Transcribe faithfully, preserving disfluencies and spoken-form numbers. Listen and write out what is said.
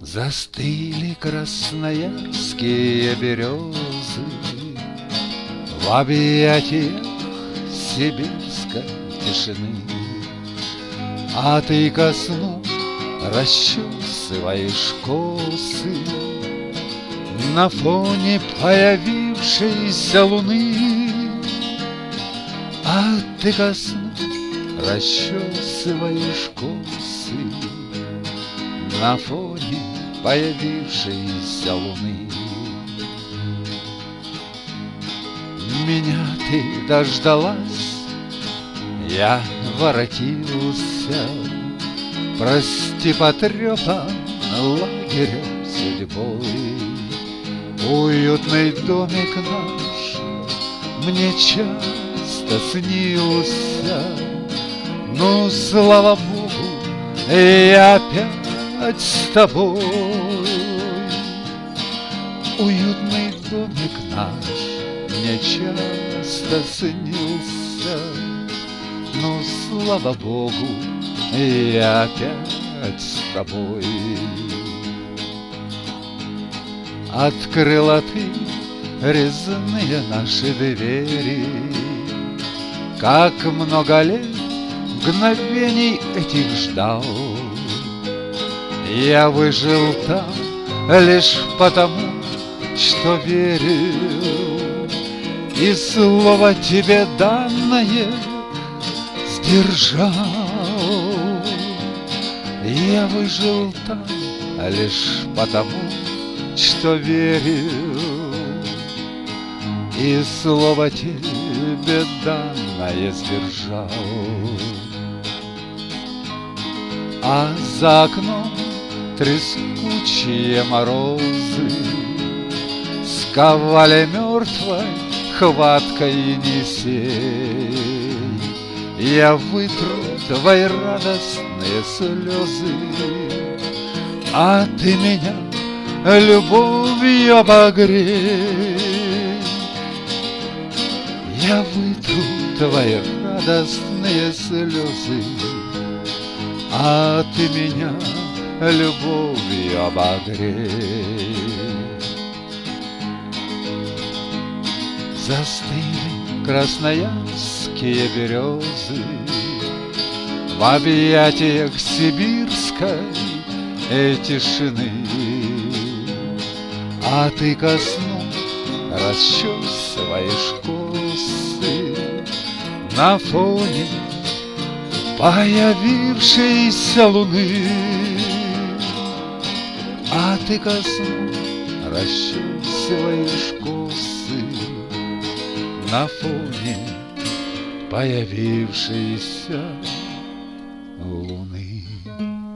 Застыли красноярские березы в объятиях сибирской тишины, а ты ко сну расчесываешь косы на фоне появившейся луны, а ты ко сну расчесываешь косы на фоне появившейся луны. Меня ты дождалась, я воротился, прости, потрепан лагерем судьбой. Уютный домик наш мне часто снился, ну, слава Богу, я опять с тобой. Уютный домик наш мне часто снился, но, слава Богу, я опять с тобой. Открыла ты резные наши двери, как много лет мгновений этих ждал. Я выжил там лишь потому, что верил, и слово тебе данное сдержал. Я выжил там лишь потому, что верил, и слово тебе данное сдержал. А за окном трескучие морозы сковали мертвой хваткой Енисей. Я вытру твои радостные слезы, а ты меня любовью обогрей. Я вытру твои радостные слезы, а ты меня любовью обогрей. Застыли красноярские березы в объятиях сибирской тишины, а ты ко сну расчесываешь косы на фоне появившейся луны, а ты ко сну расчесываешь косы на фоне появившейся луны.